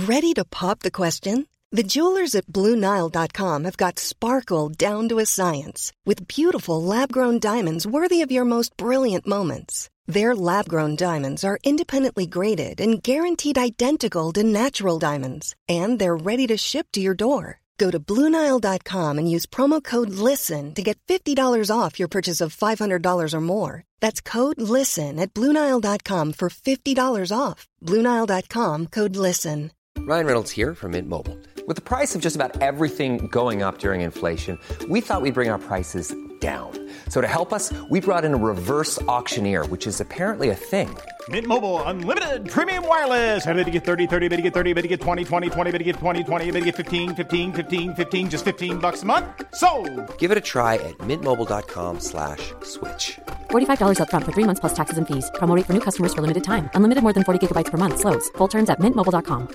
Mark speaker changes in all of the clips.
Speaker 1: Ready to pop the question? The jewelers at BlueNile.com have got sparkle down to a science with beautiful lab-grown diamonds worthy of your most brilliant moments. Their lab-grown diamonds are independently graded and guaranteed identical to natural diamonds, and they're ready to ship to your door. Go to BlueNile.com and use promo code LISTEN to get $50 off your purchase of $500 or more. That's code LISTEN at BlueNile.com for $50 off. BlueNile.com, code LISTEN.
Speaker 2: Ryan Reynolds here from Mint Mobile. With the price of just about everything going up during inflation, we thought we'd bring our prices down. So to help us, we brought in a reverse auctioneer, which is apparently a thing.
Speaker 3: Mint Mobile Unlimited Premium Wireless. How to get 30, 30, bit to get 30, bit to get 20, 20, 20, bit to get 20, 20, bit to get 15, 15, 15, 15, just $15 a month? Sold!
Speaker 2: Give it a try at mintmobile.com/switch.
Speaker 4: $45 up front for 3 months plus taxes and fees. Promo rate for new customers for limited time. Unlimited more than 40 gigabytes per month. Slows full terms at mintmobile.com.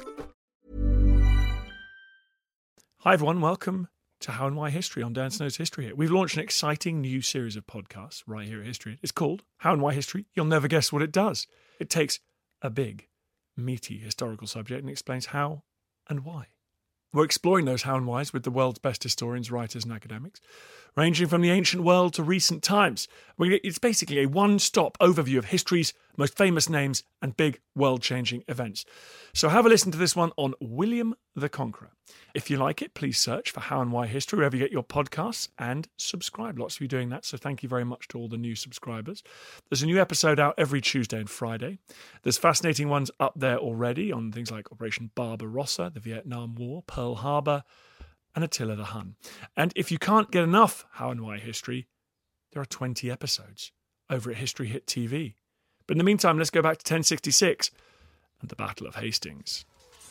Speaker 5: Hi everyone, welcome to How and Why History on Dan Snow's History Hit. We've launched an exciting new series of podcasts right here at History Hit. It's called How and Why History. You'll never guess what it does. It takes a big, meaty historical subject and explains how and why. We're exploring those how and whys with the world's best historians, writers and academics, ranging from the ancient world to recent times. It's basically a one-stop overview of history's most famous names and big world-changing events. So have a listen to this one on William the Conqueror. If you like it, please search for How and Why History wherever you get your podcasts and subscribe. Lots of you doing that, so thank you very much to all the new subscribers. There's a new episode out every Tuesday and Friday. There's fascinating ones up there already on things like Operation Barbarossa, the Vietnam War, Pearl Harbor, and Attila the Hun. And if you can't get enough How and Why History, there are 20 episodes over at History Hit TV. But in the meantime, let's go back to 1066 and the Battle of Hastings.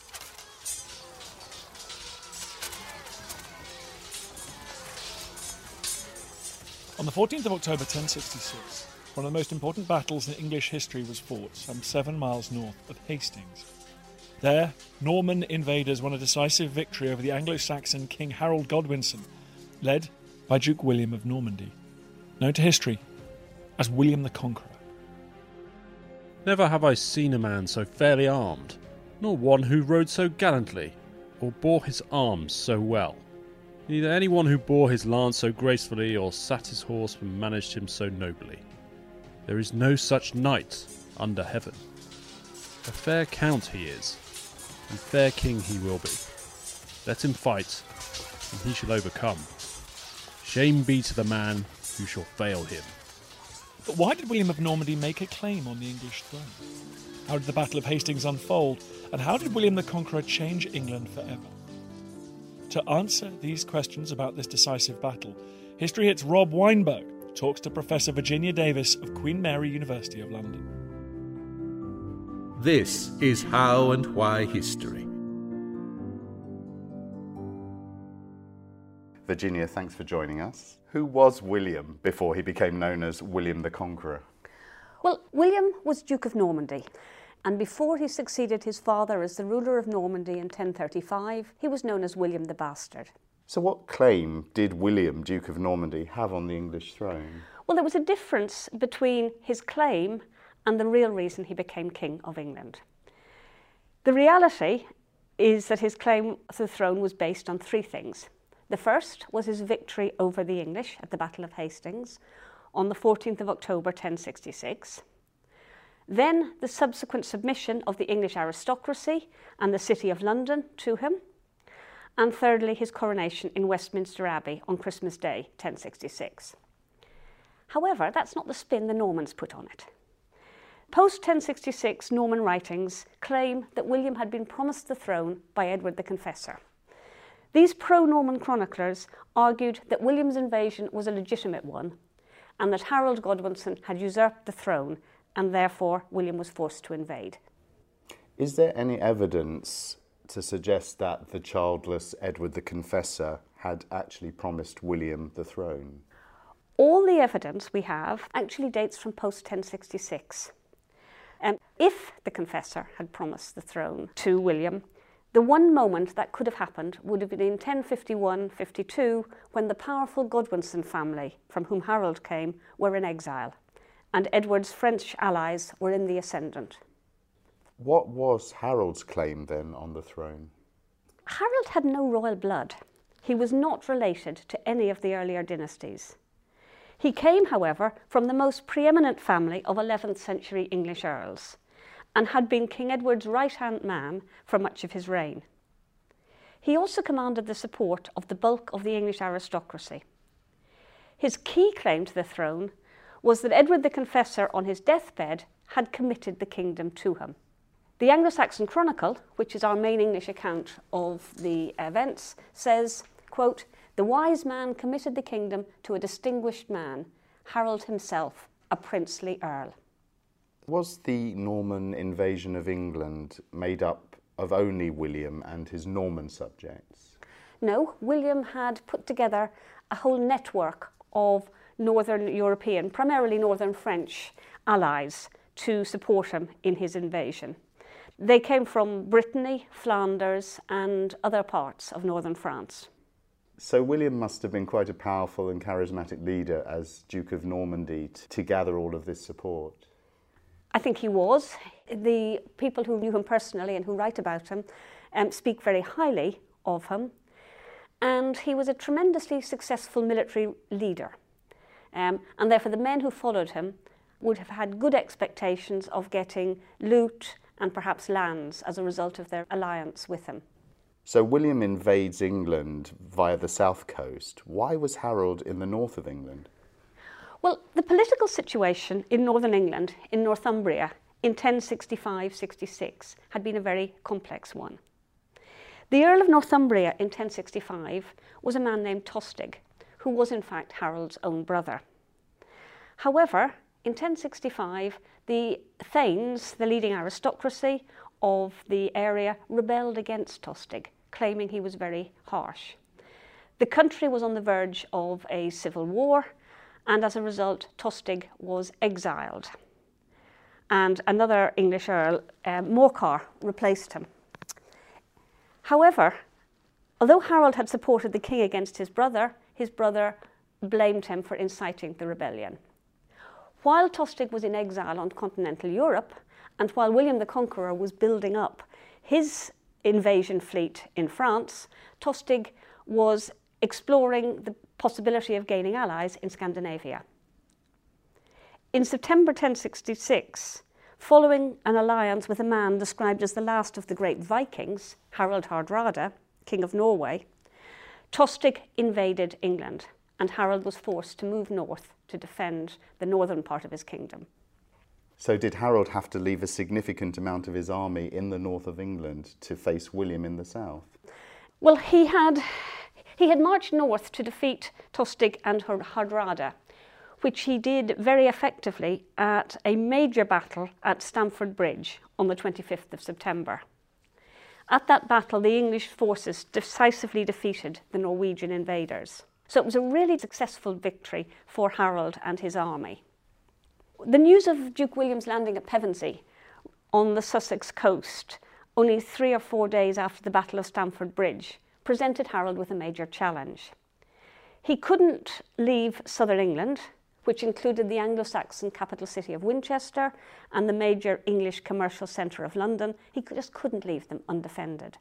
Speaker 5: On the 14th of October 1066, one of the most important battles in English history was fought some 7 miles north of Hastings. There, Norman invaders won a decisive victory over the Anglo-Saxon King Harold Godwinson, led by Duke William of Normandy, known to history as William the Conqueror.
Speaker 6: Never have I seen a man so fairly armed, nor one who rode so gallantly, or bore his arms so well. Neither anyone who bore his lance so gracefully, or sat his horse and managed him so nobly. There is no such knight under heaven. A fair count he is, and fair king he will be. Let him fight, and he shall overcome. Shame be to the man who shall fail him.
Speaker 5: But why did William of Normandy make a claim on the English throne? How did the Battle of Hastings unfold? And how did William the Conqueror change England forever? To answer these questions about this decisive battle, History Hit's Rob Weinberg talks to Professor Virginia Davis of Queen Mary University of London.
Speaker 7: This is How and Why History.
Speaker 8: Virginia, thanks for joining us. Who was William before he became known as William the Conqueror?
Speaker 9: Well, William was Duke of Normandy, and before he succeeded his father as the ruler of Normandy in 1035, he was known as William the Bastard.
Speaker 8: So what claim did William, Duke of Normandy, have on the English throne?
Speaker 9: Well, there was a difference between his claim and the real reason he became King of England. The reality is that his claim to the throne was based on three things. The first was his victory over the English at the Battle of Hastings on the 14th of October 1066. Then the subsequent submission of the English aristocracy and the City of London to him. And thirdly, his coronation in Westminster Abbey on Christmas Day 1066. However, that's not the spin the Normans put on it. Post-1066 Norman writings claim that William had been promised the throne by Edward the Confessor. These pro-Norman chroniclers argued that William's invasion was a legitimate one and that Harold Godwinson had usurped the throne and therefore William was forced to invade.
Speaker 8: Is there any evidence to suggest that the childless Edward the Confessor had actually promised William the throne?
Speaker 9: All the evidence we have actually dates from post-1066. If the Confessor had promised the throne to William, the one moment that could have happened would have been in 1051-52, when the powerful Godwinson family, from whom Harold came, were in exile, and Edward's French allies were in the ascendant.
Speaker 8: What was Harold's claim then on the throne?
Speaker 9: Harold had no royal blood. He was not related to any of the earlier dynasties. He came, however, from the most preeminent family of 11th century English earls and had been King Edward's right-hand man for much of his reign. He also commanded the support of the bulk of the English aristocracy. His key claim to the throne was that Edward the Confessor on his deathbed had committed the kingdom to him. The Anglo-Saxon Chronicle, which is our main English account of the events, says, quote, "The wise man committed the kingdom to a distinguished man, Harold himself, a princely earl."
Speaker 8: Was the Norman invasion of England made up of only William and his Norman subjects?
Speaker 9: No, William had put together a whole network of Northern European, primarily Northern French allies to support him in his invasion. They came from Brittany, Flanders, and other parts of northern France.
Speaker 8: So William must have been quite a powerful and charismatic leader as Duke of Normandy to gather all of this support.
Speaker 9: I think he was. The people who knew him personally and who write about him speak very highly of him. And he was a tremendously successful military leader. And therefore the men who followed him would have had good expectations of getting loot and perhaps lands as a result of their alliance with him.
Speaker 8: So William invades England via the south coast. Why was Harold in the north of England?
Speaker 9: Well, the political situation in northern England, in Northumbria, in 1065-66 had been a very complex one. The Earl of Northumbria in 1065 was a man named Tostig, who was in fact Harold's own brother. However, in 1065, the Thanes, the leading aristocracy of the area, rebelled against Tostig, claiming he was very harsh. The country was on the verge of a civil war, and as a result, Tostig was exiled. And another English earl, Morcar, replaced him. However, although Harold had supported the king against his brother blamed him for inciting the rebellion. While Tostig was in exile on continental Europe, and while William the Conqueror was building up his invasion fleet in France, Tostig was exploring the possibility of gaining allies in Scandinavia. In September 1066, following an alliance with a man described as the last of the great Vikings, Harald Hardrada, King of Norway, Tostig invaded England, and Harold was forced to move north to defend the northern part of his kingdom.
Speaker 8: So did Harold have to leave a significant amount of his army in the north of England to face William in the south?
Speaker 9: Well, he had marched north to defeat Tostig and Hardrada, which he did very effectively at a major battle at Stamford Bridge on the 25th of September. At that battle, the English forces decisively defeated the Norwegian invaders. So it was a really successful victory for Harold and his army. The news of Duke William's landing at Pevensey on the Sussex coast, only 3 or 4 days after the Battle of Stamford Bridge, presented Harold with a major challenge. He couldn't leave southern England, which included the Anglo-Saxon capital city of Winchester and the major English commercial centre of London. He just couldn't leave them undefended.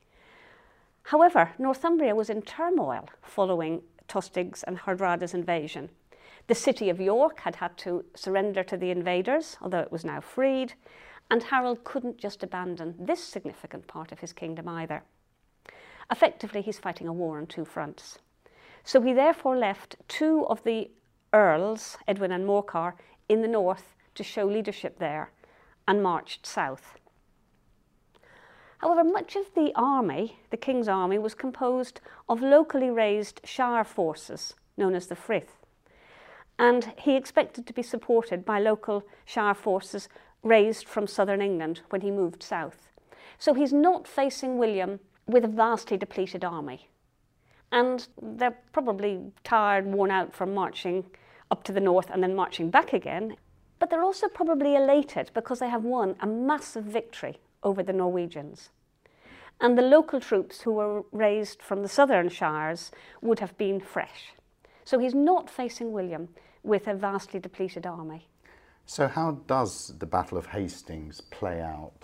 Speaker 9: However, Northumbria was in turmoil following Tostig's and Hardrada's invasion. The city of York had had to surrender to the invaders, although it was now freed, and Harold couldn't just abandon this significant part of his kingdom either. Effectively, he's fighting a war on 2 fronts. So he therefore left 2 of the earls, Edwin and Morcar, in the north to show leadership there and marched south. However, much of the army, the king's army, was composed of locally raised shire forces known as the Frith, and he expected to be supported by local shire forces raised from southern England when he moved south. So he's not facing William with a vastly depleted army. And they're probably tired, worn out from marching up to the north and then marching back again. But they're also probably elated because they have won a massive victory over the Norwegians. And the local troops who were raised from the southern shires would have been fresh. So he's not facing William with a vastly depleted army.
Speaker 8: So how does the Battle of Hastings play out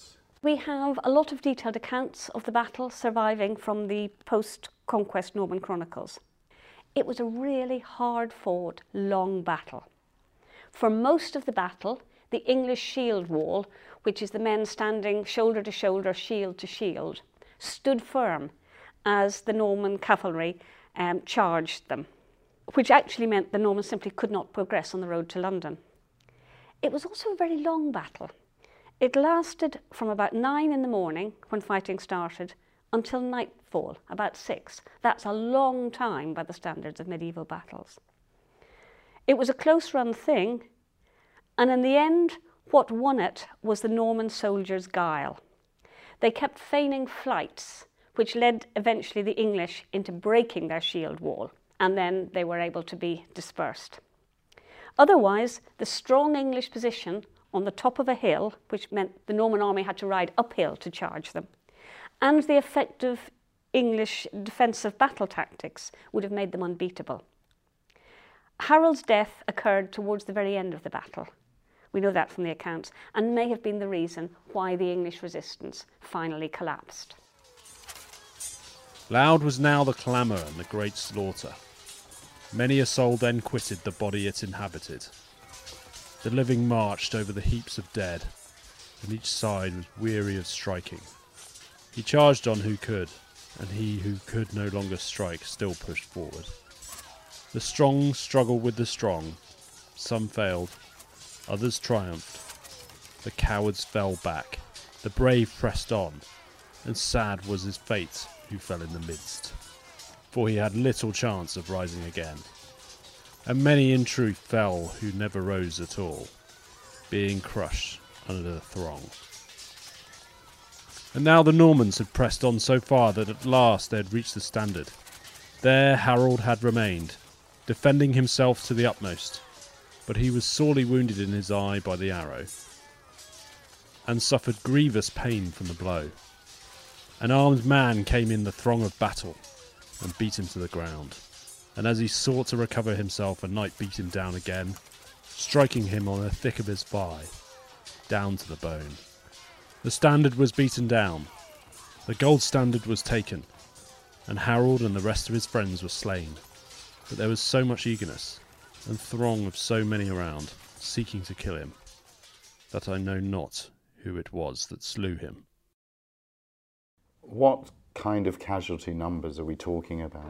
Speaker 9: We have a lot of detailed accounts of the battle surviving from the post-conquest Norman chronicles. It was a really hard-fought, long battle. For most of the battle, the English shield wall, which is the men standing shoulder to shoulder, shield to shield, stood firm as the Norman cavalry charged them, which actually meant the Normans simply could not progress on the road to London. It was also a very long battle. It lasted from about 9 in the morning, when fighting started, until nightfall, about 6. That's a long time by the standards of medieval battles. It was a close-run thing, and in the end, what won it was the Norman soldiers' guile. They kept feigning flights, which led eventually the English into breaking their shield wall, and then they were able to be dispersed. Otherwise, the strong English position on the top of a hill, which meant the Norman army had to ride uphill to charge them, and the effective English defensive battle tactics would have made them unbeatable. Harold's death occurred towards the very end of the battle. We know that from the accounts, and may have been the reason why the English resistance finally collapsed.
Speaker 6: Loud was now the clamour and the great slaughter. Many a soul then quitted the body it inhabited. The living marched over the heaps of dead, and each side was weary of striking. He charged on who could, and he who could no longer strike still pushed forward. The strong struggled with the strong. Some failed, others triumphed. The cowards fell back, the brave pressed on, and sad was his fate who fell in the midst, for he had little chance of rising again. And many in truth fell who never rose at all, being crushed under the throng. And now the Normans had pressed on so far that at last they had reached the standard. There Harold had remained, defending himself to the utmost, but he was sorely wounded in his eye by the arrow, and suffered grievous pain from the blow. An armed man came in the throng of battle, and beat him to the ground. And as he sought to recover himself, a knight beat him down again, striking him on the thick of his thigh, down to the bone. The standard was beaten down, the gold standard was taken, and Harold and the rest of his friends were slain. But there was so much eagerness, and throng of so many around, seeking to kill him, that I know not who it was that slew him.
Speaker 8: What kind of casualty numbers are we talking about?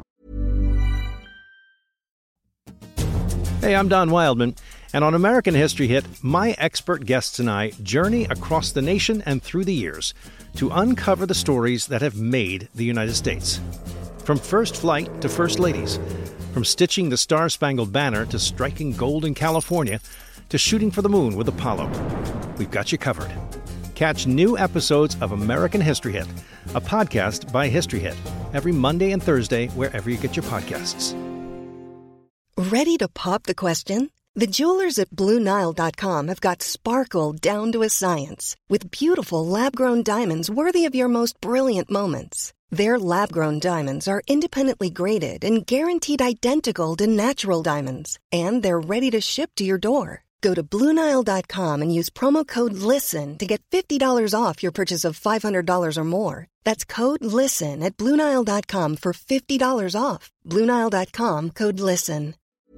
Speaker 10: Hey, I'm Don Wildman, and on American History Hit, my expert guests and I journey across the nation and through the years to uncover the stories that have made the United States. From first flight to first ladies, from stitching the Star-Spangled Banner to striking gold in California, to shooting for the moon with Apollo. We've got you covered. Catch new episodes of American History Hit, a podcast by History Hit, every Monday and Thursday wherever you get your podcasts.
Speaker 1: Ready to pop the question? The jewelers at BlueNile.com have got sparkle down to a science with beautiful lab-grown diamonds worthy of your most brilliant moments. Their lab-grown diamonds are independently graded and guaranteed identical to natural diamonds, and they're ready to ship to your door. Go to BlueNile.com and use promo code LISTEN to get $50 off your purchase of $500 or more. That's code LISTEN at BlueNile.com for $50 off. BlueNile.com, code LISTEN.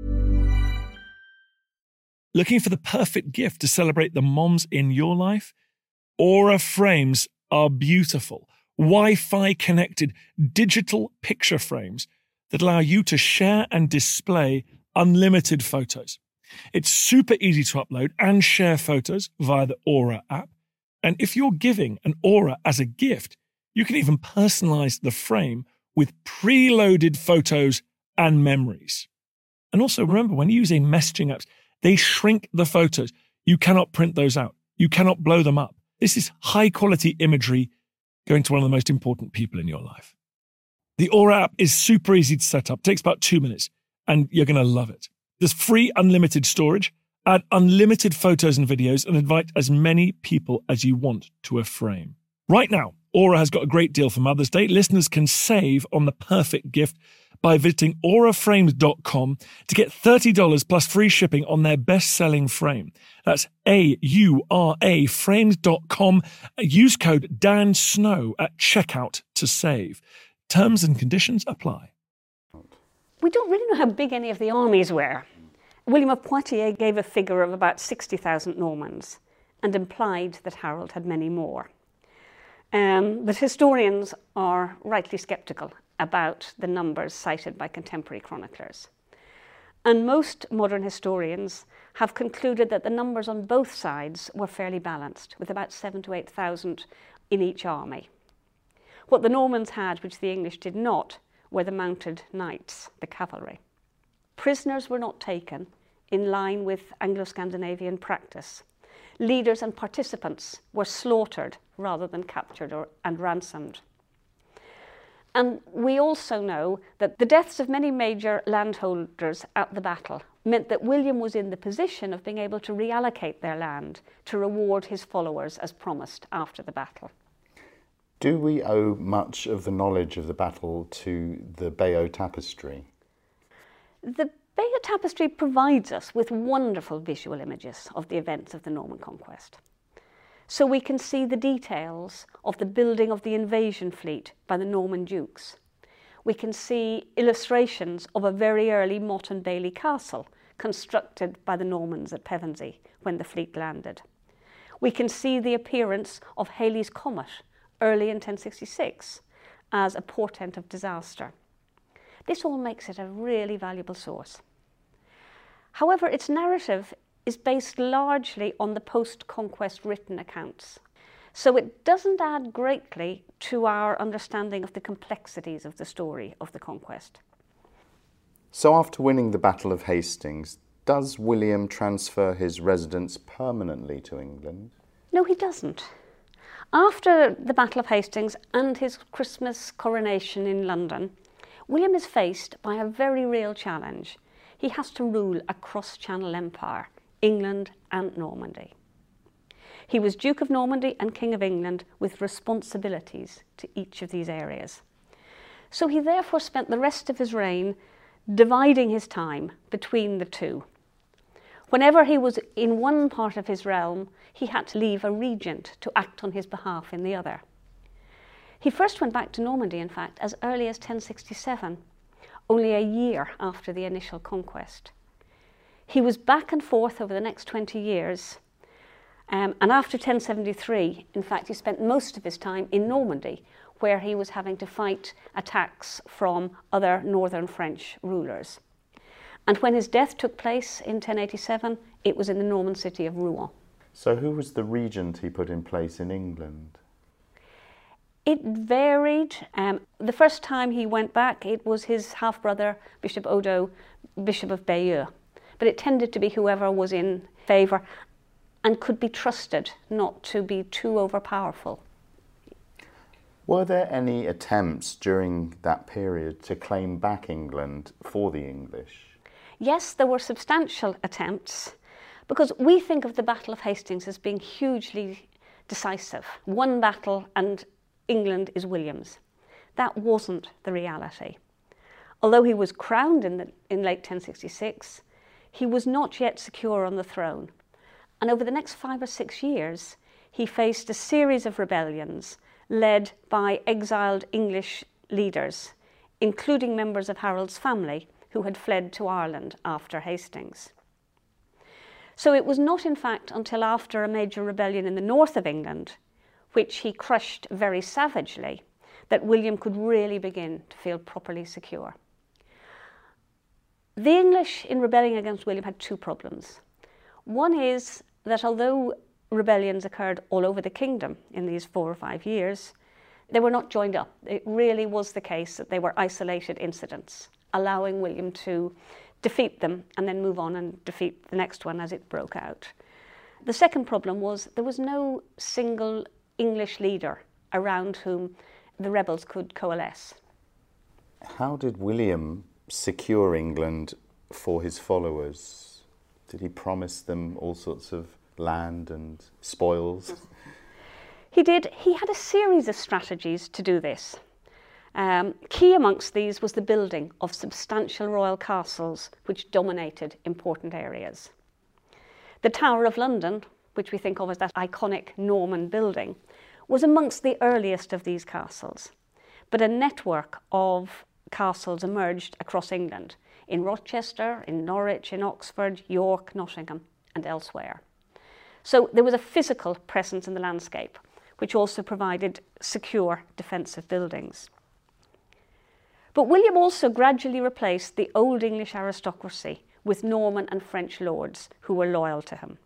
Speaker 5: Looking for the perfect gift to celebrate the moms in your life? Aura frames are beautiful. Wi-Fi connected digital picture frames that allow you to share and display unlimited photos. It's super easy to upload and share photos via the Aura app. And if you're giving an Aura as a gift, you can even personalize the frame with preloaded photos and memories. And also remember, when you're using messaging apps, they shrink the photos. You cannot print those out. You cannot blow them up. This is high quality imagery going to one of the most important people in your life. The Aura app is super easy to set up. It takes about 2 minutes and you're going to love it. There's free unlimited storage, add unlimited photos and videos, and invite as many people as you want to a frame. Right now, Aura has got a great deal for Mother's Day. Listeners can save on the perfect gift by visiting auraframes.com to get $30 plus free shipping on their best-selling frame. That's AURA frames.com. Use code Dan Snow at checkout to save. Terms and conditions apply.
Speaker 9: We don't really know how big any of the armies were. William of Poitiers gave a figure of about 60,000 Normans and implied that Harold had many more. But historians are rightly sceptical about the numbers cited by contemporary chroniclers. And most modern historians have concluded that the numbers on both sides were fairly balanced, with about 7,000 to 8,000 in each army. What the Normans had, which the English did not, were the mounted knights, the cavalry. Prisoners were not taken, in line with Anglo-Scandinavian practice. Leaders and participants were slaughtered rather than captured and ransomed. And we also know that the deaths of many major landholders at the battle meant that William was in the position of being able to reallocate their land to reward his followers as promised after the battle.
Speaker 8: Do we owe much of the knowledge of the battle to the Bayeux Tapestry?
Speaker 9: The Bayeux Tapestry provides us with wonderful visual images of the events of the Norman conquest. So we can see the details of the building of the invasion fleet by the Norman dukes. We can see illustrations of a very early Motte and Bailey castle constructed by the Normans at Pevensey when the fleet landed. We can see the appearance of Halley's Comet early in 1066 as a portent of disaster. This all makes it a really valuable source. However, its narrative is based largely on the post-conquest written accounts, so it doesn't add greatly to our understanding of the complexities of the story of the conquest.
Speaker 8: So after winning the Battle of Hastings, does William transfer his residence permanently to England?
Speaker 9: No, he doesn't. After the Battle of Hastings and his Christmas coronation in London, William is faced by a very real challenge. He has to rule a cross-channel empire, England and Normandy. He was Duke of Normandy and King of England with responsibilities to each of these areas. So he therefore spent the rest of his reign dividing his time between the two. Whenever he was in one part of his realm, he had to leave a regent to act on his behalf in the other. He first went back to Normandy, in fact, as early as 1067, only a year after the initial conquest. He was back and forth over the next 20 years, and after 1073, in fact, he spent most of his time in Normandy, where he was having to fight attacks from other northern French rulers. And when his death took place in 1087, it was in the Norman city of Rouen.
Speaker 8: So who was the regent he put in place in England?
Speaker 9: It varied. The first time he went back, it was his half-brother, Bishop Odo, Bishop of Bayeux. But it tended to be whoever was in favour and could be trusted not to be too overpowerful.
Speaker 8: Were there any attempts during that period to claim back England for the English?
Speaker 9: Yes, there were substantial attempts, because we think of the Battle of Hastings as being hugely decisive. One battle and England is William's. That wasn't the reality. Although he was crowned in late 1066, he was not yet secure on the throne. And over the next 5 or 6 years, he faced a series of rebellions led by exiled English leaders, including members of Harold's family who had fled to Ireland after Hastings. So it was not, in fact, until after a major rebellion in the north of England, which he crushed very savagely, that William could really begin to feel properly secure. The English, in rebelling against William, had two problems. One is that although rebellions occurred all over the kingdom in these 4 or 5 years, they were not joined up. It really was the case that they were isolated incidents, allowing William to defeat them and then move on and defeat the next one as it broke out. The second problem was there was no single English leader around whom the rebels could coalesce.
Speaker 8: How did William secure England for his followers? Did he promise them all sorts of land and spoils?
Speaker 9: He did. He had a series of strategies to do this. Key amongst these was the building of substantial royal castles which dominated important areas. The Tower of London, which we think of as that iconic Norman building, was amongst the earliest of these castles. But a network of castles emerged across England, in Rochester, in Norwich, in Oxford, York, Nottingham, and elsewhere. So there was a physical presence in the landscape, which also provided secure defensive buildings. But William also gradually replaced the old English aristocracy with Norman and French lords who were loyal to him.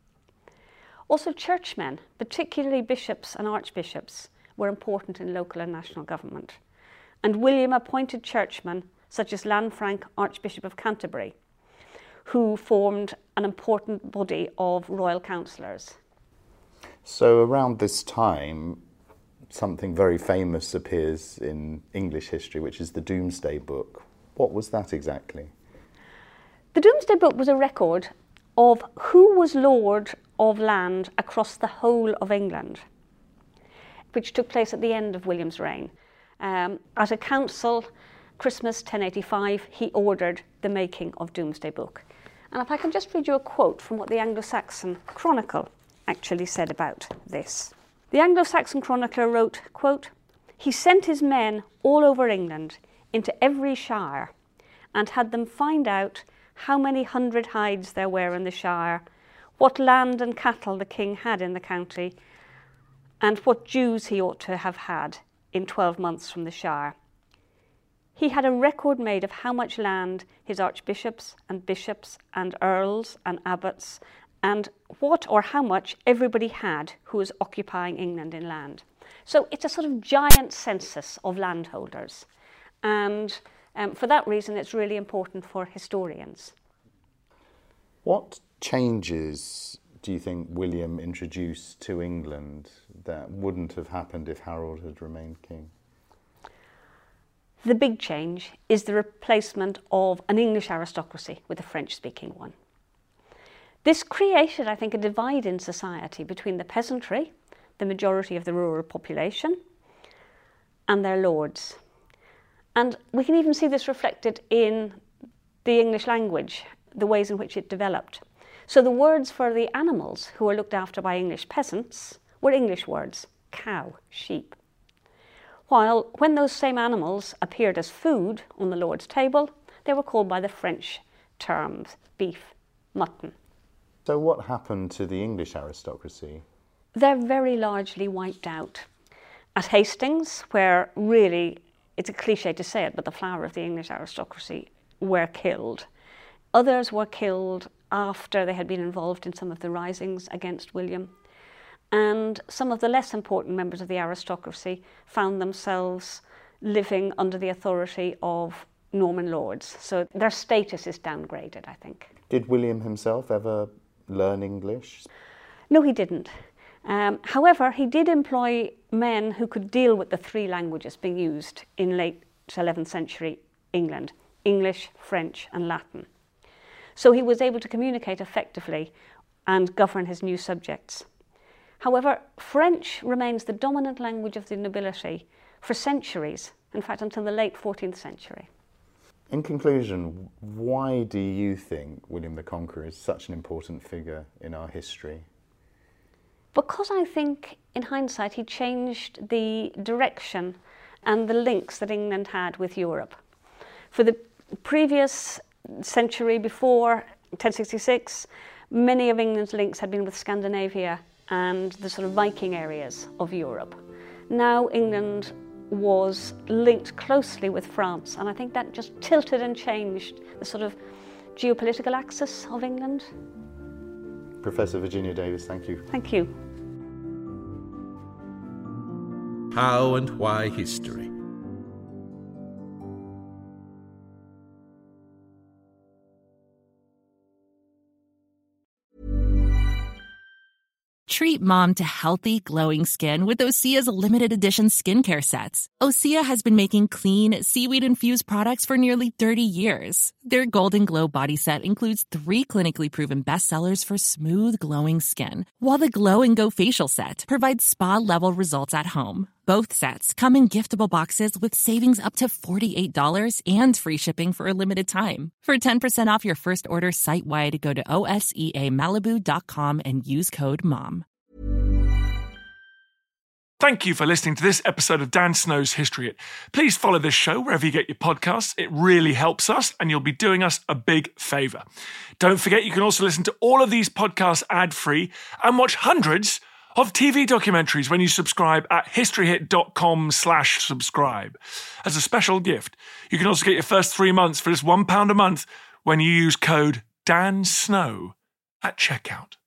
Speaker 9: Also churchmen, particularly bishops and archbishops, were important in local and national government. And William appointed churchmen such as Lanfranc, Archbishop of Canterbury, who formed an important body of royal councillors.
Speaker 8: So around this time, something very famous appears in English history, which is the Domesday Book. What was that exactly?
Speaker 9: The Domesday Book was a record of who was lord of land across the whole of England, which took place at the end of William's reign. At a council, Christmas 1085, he ordered the making of Domesday Book. And if I can just read you a quote from what the Anglo-Saxon Chronicle actually said about this. The Anglo-Saxon chronicler wrote, quote, "He sent his men all over England into every shire and had them find out how many hundred hides there were in the shire, what land and cattle the king had in the county, and what dues he ought to have had in 12 months from the shire. He had a record made of how much land his archbishops and bishops and earls and abbots and what or how much everybody had who was occupying England in land." So it's a sort of giant census of landholders. And for that reason, it's really important for historians.
Speaker 8: What changes do you think William introduced to England that wouldn't have happened if Harold had remained king?
Speaker 9: The big change is the replacement of an English aristocracy with a French-speaking one. This created, I think, a divide in society between the peasantry, the majority of the rural population, and their lords. And we can even see this reflected in the English language, the ways in which it developed. So the words for the animals who were looked after by English peasants were English words: cow, sheep. While when those same animals appeared as food on the Lord's table, they were called by the French terms beef, mutton.
Speaker 8: So what happened to the English aristocracy?
Speaker 9: They're very largely wiped out. At Hastings, where really, it's a cliche to say it, but the flower of the English aristocracy were killed. Others were killed after they had been involved in some of the risings against William. And some of the less important members of the aristocracy found themselves living under the authority of Norman lords. So their status is downgraded, I think.
Speaker 8: Did William himself ever learn English?
Speaker 9: No, he didn't. However, he did employ men who could deal with the three languages being used in late 11th century England: English, French, and Latin. So he was able to communicate effectively and govern his new subjects. However, French remains the dominant language of the nobility for centuries, in fact until the late 14th century.
Speaker 8: In conclusion, why do you think William the Conqueror is such an important figure in our history?
Speaker 9: Because I think, in hindsight, he changed the direction and the links that England had with Europe. For the previous century before 1066, many of England's links had been with Scandinavia and the sort of Viking areas of Europe. Now England was linked closely with France, and I think that just tilted and changed the sort of geopolitical axis of England.
Speaker 8: Professor Virginia Davis, thank you.
Speaker 9: Thank you.
Speaker 7: How and Why History.
Speaker 11: Treat mom to healthy, glowing skin with Osea's limited edition skincare sets. Osea has been making clean, seaweed-infused products for nearly 30 years. Their Golden Glow body set includes 3 clinically proven bestsellers for smooth, glowing skin, while the Glow and Go facial set provides spa-level results at home. Both sets come in giftable boxes with savings up to $48 and free shipping for a limited time. For 10% off your first order site-wide, go to OSEAMalibu.com and use code MOM.
Speaker 5: Thank you for listening to this episode of Dan Snow's History Hit. Please follow this show wherever you get your podcasts. It really helps us, and you'll be doing us a big favour. Don't forget, you can also listen to all of these podcasts ad-free and watch hundreds of TV documentaries when you subscribe at historyhit.com/subscribe. As a special gift, you can also get your first 3 months for just £1 a month when you use code DANSNOW at checkout.